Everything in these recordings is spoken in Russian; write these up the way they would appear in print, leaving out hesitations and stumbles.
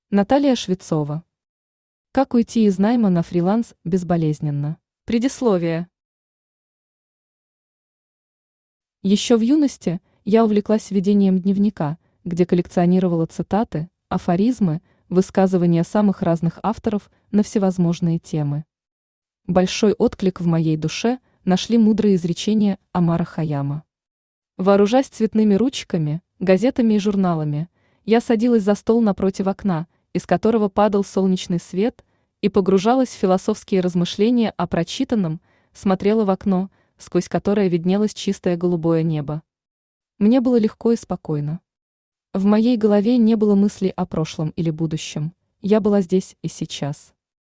Наталья Швецова. Как уйти из найма на фриланс безболезненно? Предисловие. Еще в юности я увлеклась ведением дневника, где коллекционировала цитаты, афоризмы, высказывания самых разных авторов на всевозможные темы. Большой отклик в моей душе нашли мудрые изречения Омара Хайяма. Вооружаясь цветными ручками, газетами и журналами, я садилась за стол напротив окна, из которого падал солнечный свет, и погружалась в философские размышления о прочитанном, смотрела в окно, сквозь которое виднелось чистое голубое небо. Мне было легко и спокойно. В моей голове не было мыслей о прошлом или будущем, я была здесь и сейчас.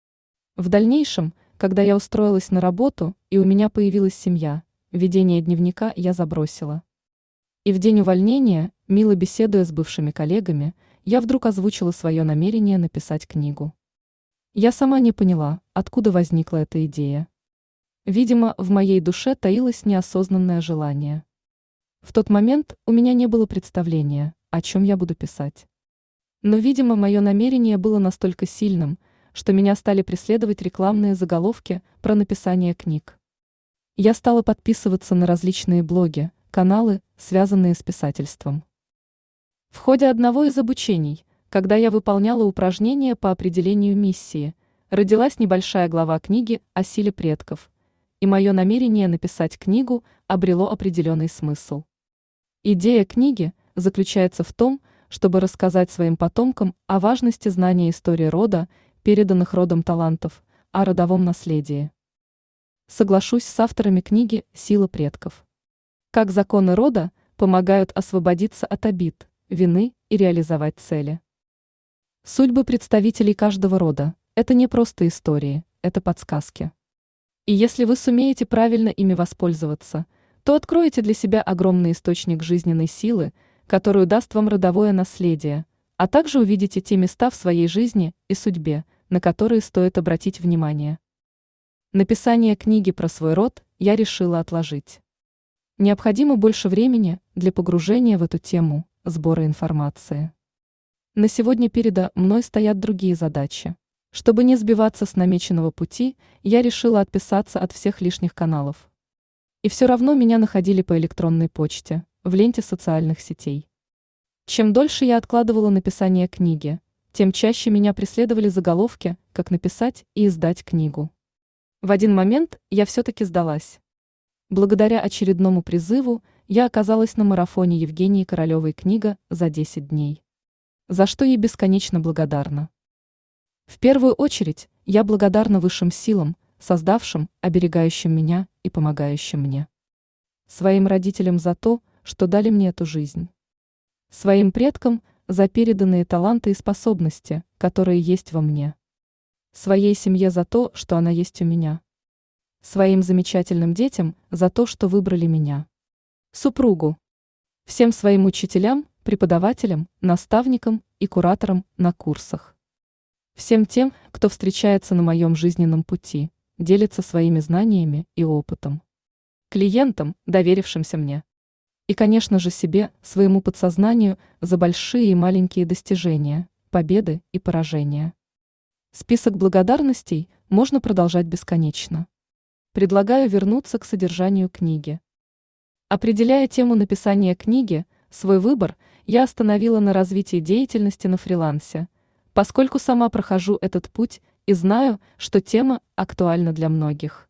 В дальнейшем, когда я устроилась на работу и у меня появилась семья, ведение дневника я забросила. И в день увольнения, мило беседуя с бывшими коллегами, я вдруг озвучила свое намерение написать книгу. Я сама не поняла, откуда возникла эта идея. Видимо, в моей душе таилось неосознанное желание. В тот момент у меня не было представления, о чем я буду писать. Но, видимо, мое намерение было настолько сильным, что меня стали преследовать рекламные заголовки про написание книг. Я стала подписываться на различные блоги, каналы, связанные с писательством. В ходе одного из обучений, когда я выполняла упражнения по определению миссии, родилась небольшая глава книги о силе предков, и мое намерение написать книгу обрело определенный смысл. Идея книги заключается в том, чтобы рассказать своим потомкам о важности знания истории рода, переданных родом талантов, о родовом наследии. Соглашусь с авторами книги «Сила предков». Как законы рода помогают освободиться от обид, вины и реализовать цели. Судьбы представителей каждого рода – это не просто истории, это подсказки. И если вы сумеете правильно ими воспользоваться, то откроете для себя огромный источник жизненной силы, которую даст вам родовое наследие, а также увидите те места в своей жизни и судьбе, на которые стоит обратить внимание. Написание книги про свой род я решила отложить. Необходимо больше времени для погружения в эту тему, сбора информации. На сегодня передо мной стоят другие задачи. Чтобы не сбиваться с намеченного пути, я решила отписаться от всех лишних каналов. И все равно меня находили по электронной почте, в ленте социальных сетей. Чем дольше я откладывала написание книги, тем чаще меня преследовали заголовки, как написать и издать книгу. В один момент я все-таки сдалась. Благодаря очередному призыву я оказалась на марафоне Евгении Королевой «Книга за 10 дней». За что ей бесконечно благодарна. В первую очередь я благодарна высшим силам, создавшим, оберегающим меня и помогающим мне. Своим родителям за то, что дали мне эту жизнь. Своим предкам за переданные таланты и способности, которые есть во мне. Своей семье за то, что она есть у меня. Своим замечательным детям за то, что выбрали меня. Супругу. Всем своим учителям, преподавателям, наставникам и кураторам на курсах. Всем тем, кто встречается на моем жизненном пути, делится своими знаниями и опытом. Клиентам, доверившимся мне. И, конечно же, себе, своему подсознанию за большие и маленькие достижения, победы и поражения. Список благодарностей можно продолжать бесконечно. Предлагаю вернуться к содержанию книги. Определяя тему написания книги, свой выбор я остановила на развитии деятельности на фрилансе, поскольку сама прохожу этот путь и знаю, что тема актуальна для многих.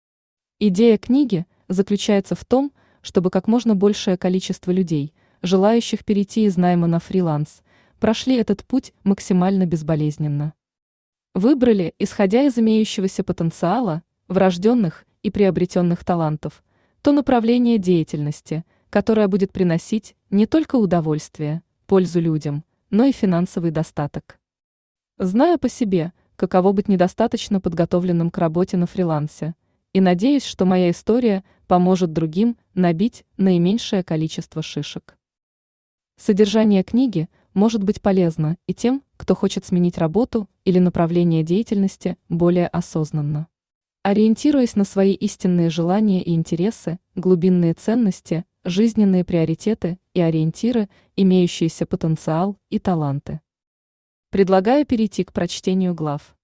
Идея книги заключается в том, чтобы как можно большее количество людей, желающих перейти из найма на фриланс, прошли этот путь максимально безболезненно. Выбрали, исходя из имеющегося потенциала, врожденных и приобретенных талантов, то направление деятельности, которое будет приносить не только удовольствие, пользу людям, но и финансовый достаток. Знаю по себе, каково быть недостаточно подготовленным к работе на фрилансе, и надеюсь, что моя история поможет другим набить наименьшее количество шишек. Содержание книги может быть полезно и тем, кто хочет сменить работу или направление деятельности более осознанно. Ориентируясь на свои истинные желания и интересы, глубинные ценности, жизненные приоритеты и ориентиры, имеющийся потенциал и таланты. Предлагаю перейти к прочтению глав.